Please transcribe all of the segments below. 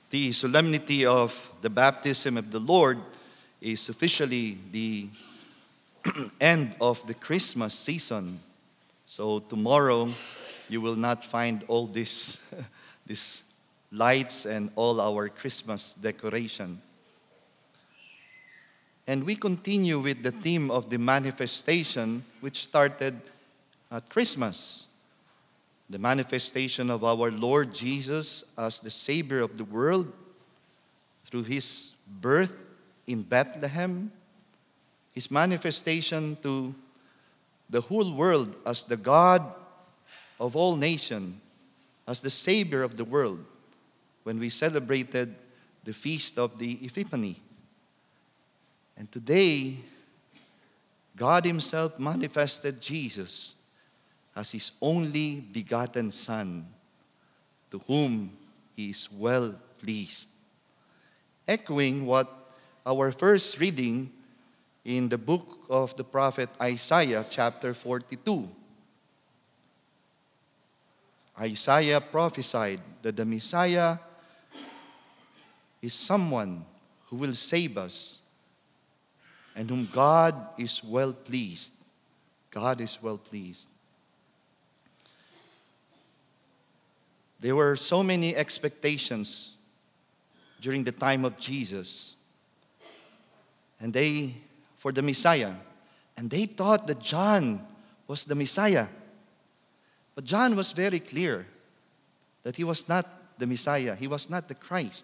The solemnity of the baptism of the Lord is officially the end of the Christmas season. So tomorrow you will not find all this these lights and all our Christmas decoration. And we continue with the theme of the manifestation which started at Christmas. The manifestation of our Lord Jesus as the Savior of the world through His birth in Bethlehem, His manifestation to the whole world as the God of all nations, as the Savior of the world, when we celebrated the feast of the Epiphany. And today, God Himself manifested Jesus as His only begotten Son, to whom He is well pleased. Echoing what our first reading in the book of the prophet Isaiah, chapter 42. Isaiah prophesied that the Messiah is someone who will save us and whom God is well pleased. God is well pleased. There were so many expectations during the time of Jesus, and for the Messiah, and they thought that John was the Messiah. But John was very clear that he was not the Messiah, he was not the Christ.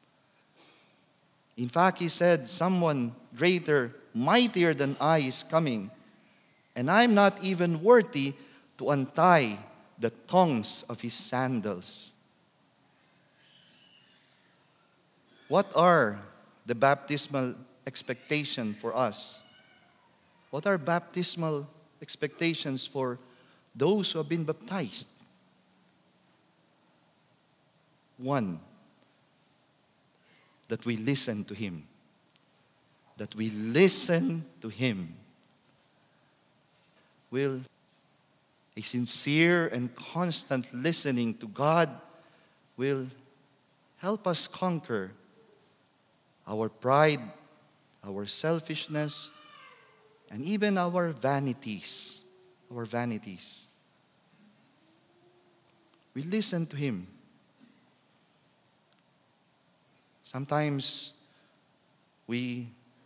In fact, he said, someone greater, mightier than I is coming, and I'm not even worthy to untie the tongues of his sandals. What are the baptismal expectations for us? What are baptismal expectations for those who have been baptized? One, that we listen to Him. That we listen to Him. Will a sincere and constant listening to God will help us conquer our pride, our selfishness, and even our vanities. Our vanities. We listen to Him. Sometimes we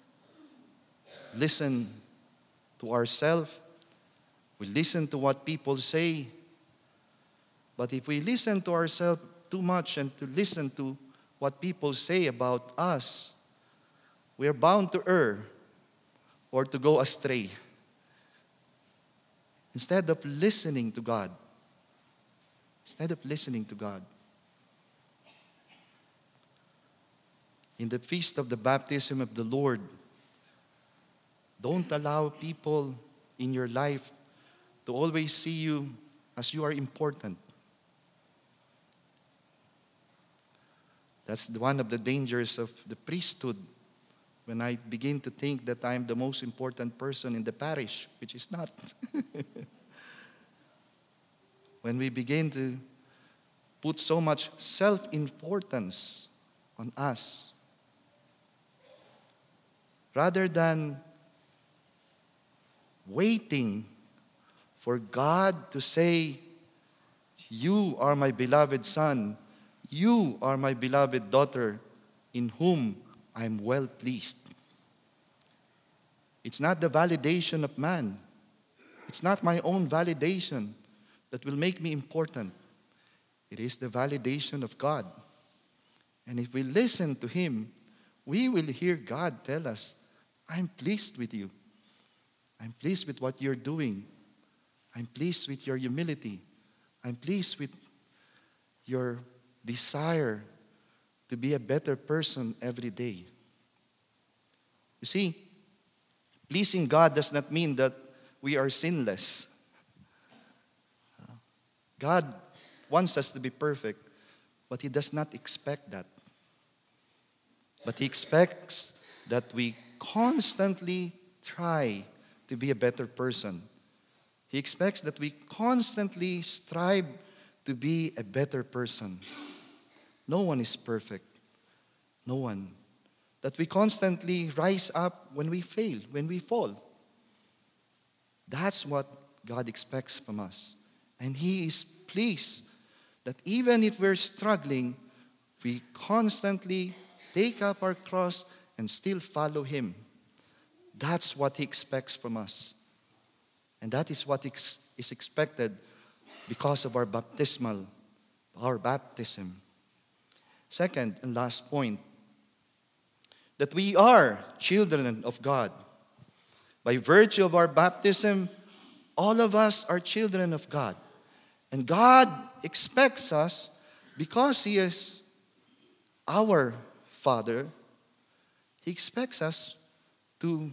listen to ourselves. We listen to what people say. But if we listen to ourselves too much and to listen to what people say about us, we are bound to err or to go astray. Instead of listening to God. In the feast of the baptism of the Lord, don't allow people in your life to always see you as you are important. That's one of the dangers of the priesthood, when I begin to think that I'm the most important person in the parish, which is not. When we begin to put so much self-importance on us, rather than waiting for God to say, you are my beloved son, you are my beloved daughter, in whom I am well pleased. It's not the validation of man. It's not my own validation that will make me important. It is the validation of God. And if we listen to Him, we will hear God tell us, I'm pleased with you. I'm pleased with what you're doing. I'm pleased with your humility. I'm pleased with your desire to be a better person every day. You see, pleasing God does not mean that we are sinless. God wants us to be perfect, but He does not expect that. But He expects that we constantly try to be a better person. He expects that we constantly strive to be a better person. No one is perfect. No one. That we constantly rise up when we fail, when we fall. That's what God expects from us. And He is pleased that even if we're struggling, we constantly take up our cross and still follow Him. That's what He expects from us. And that is what is expected because of our baptism. Second and last point, that we are children of God. By virtue of our baptism, all of us are children of God. And God expects us, because He is our Father, He expects us to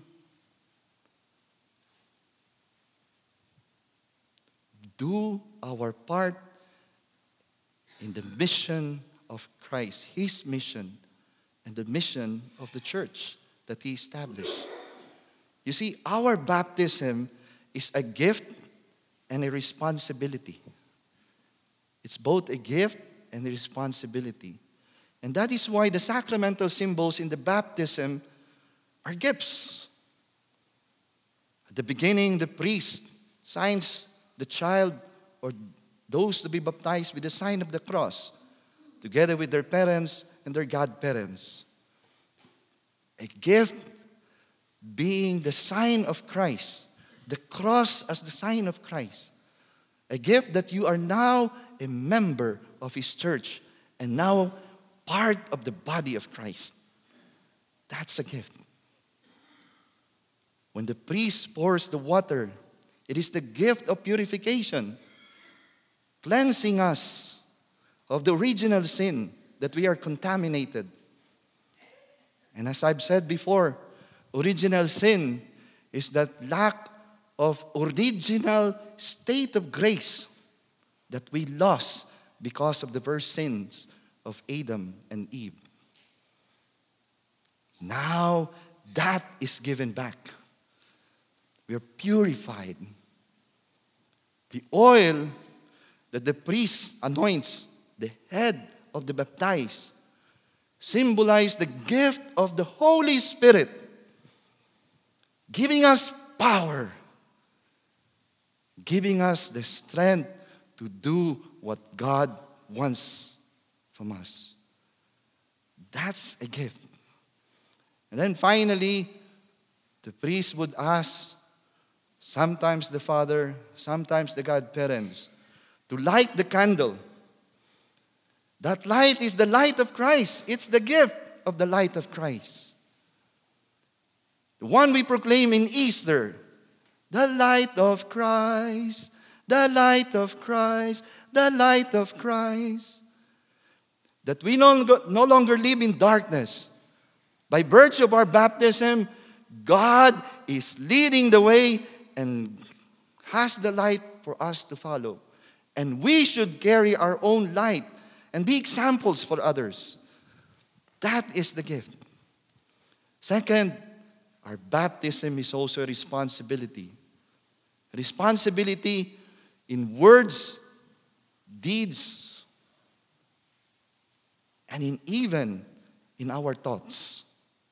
do our part in the mission of Christ, His mission, and the mission of the church that He established. You see, our baptism is a gift and a responsibility. It's both a gift and a responsibility. And that is why the sacramental symbols in the baptism are gifts. At the beginning, the priest signs the child or those to be baptized with the sign of the cross, together with their parents and their godparents. A gift being the sign of Christ, the cross as the sign of Christ. A gift that you are now a member of His church and now part of the body of Christ. That's a gift. When the priest pours the water, it is the gift of purification, cleansing us of the original sin that we are contaminated. And as I've said before, original sin is that lack of original state of grace that we lost because of the first sins of Adam and Eve. Now that is given back. We are purified. The oil that the priest anoints the head of the baptized symbolize the gift of the Holy Spirit, giving us power, giving us the strength to do what God wants from us. That's a gift. And then finally, the priest would ask, sometimes the father, sometimes the godparents, to light the candle. That light is the light of Christ. It's the gift of the light of Christ. The one we proclaim in Easter, the light of Christ, the light of Christ, the light of Christ. That we no longer live in darkness. By virtue of our baptism, God is leading the way and has the light for us to follow. And we should carry our own light and be examples for others. That is the gift. Second, our baptism is also a responsibility. A responsibility in words, deeds, and even in our thoughts.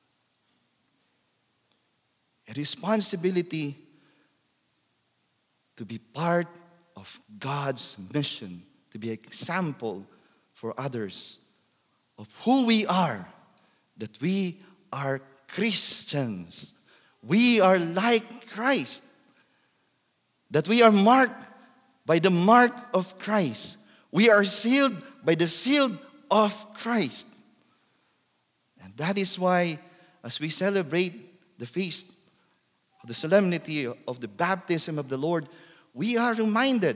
A responsibility to be part of God's mission, to be an example for others of who we are, that we are Christians. We are like Christ. That we are marked by the mark of Christ. We are sealed by the seal of Christ. And that is why, as we celebrate the feast of the solemnity of the baptism of the Lord, we are reminded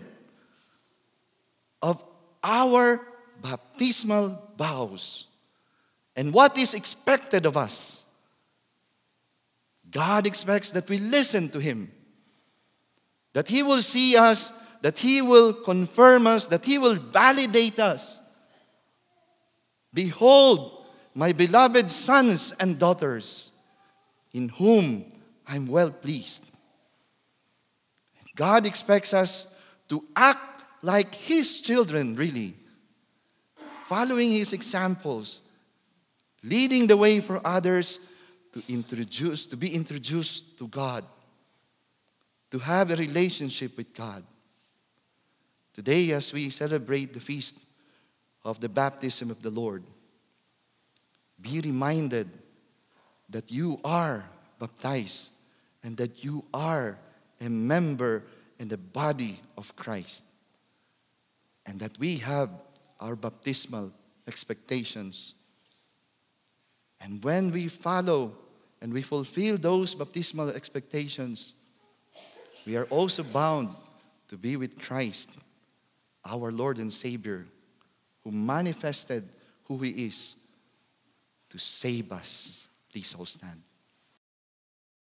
of our baptismal vows and what is expected of us. God expects that we listen to Him, that He will see us, that He will confirm us, that He will validate us. Behold, my beloved sons and daughters, in whom I'm well pleased. God expects us to act like His children, really, following His examples, leading the way for others to be introduced to God, to have a relationship with God. Today, as we celebrate the feast of the baptism of the Lord, be reminded that you are baptized and that you are a member in the body of Christ, and that we have our baptismal expectations. And when we follow and we fulfill those baptismal expectations, we are also bound to be with Christ, our Lord and Savior, who manifested who He is to save us. Please all stand.